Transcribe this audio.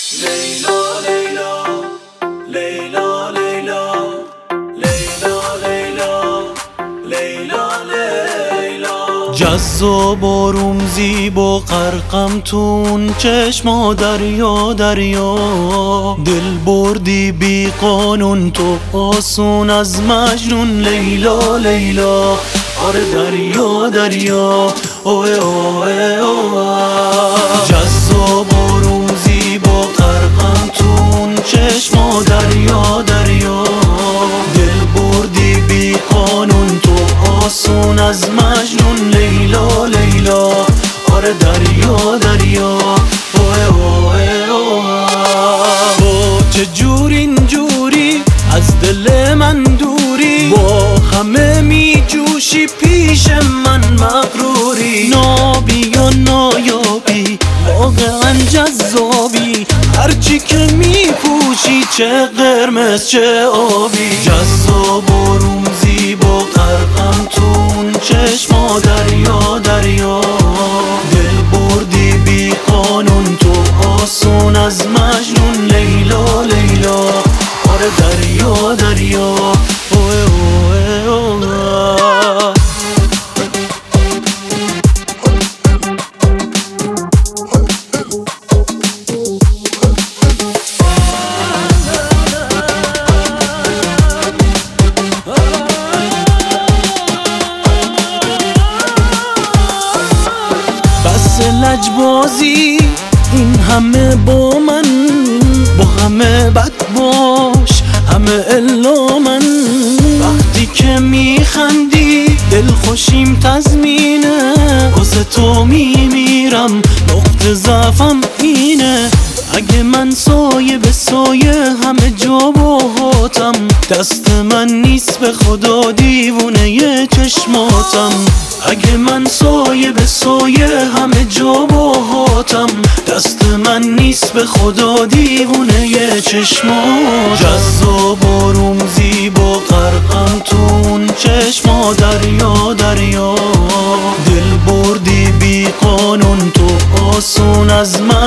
لیلا لیلا لیلا لیلا لیلا لیلا لیلا جذاب و روم زیبا غرقم تون چشما دریا دریا دل بردی بی قانون تو آسون از مجنون لیلا لیلا آره دریا دریا اوه اوه اوه جذاب و روم زیبا غرقم تون چشما دریا دریا دل بردی بی قانون تو آسون از مجنون لیلا لیلا آره دریا دریا اوه اوه اوه تو چجور اینجوری از دل من دوری با همه می جوشی پیش من مغروری نابی یا نایابی واقعا جذابی هرچی که می پوشی چه قرمز چه آبی جذاب و روم زیبا غرقم تون چشما دریا دریا دل بردی بی قانون تو آسون از مجنون لیلا لیلا آره دریا دریا اوه اوه اوه بس لجبازی این همه با من با همه بد باش همه الا من وقتی که میخندی دل خوشیم تزمینه واسه تو میمیرم نقطه ضعفم اینه اگه من سایه به سایه همه جا باهاتم دست من نیست به خدا دیوونه ی چشماتم اگه من سایه به سایه همه جا باهاتم دست من نیست به خدا دیوونه ی چشماتم جذاب و روم زیبا غرقم تون چشما دریا دریا دل بردی بی قانون تو آسون از من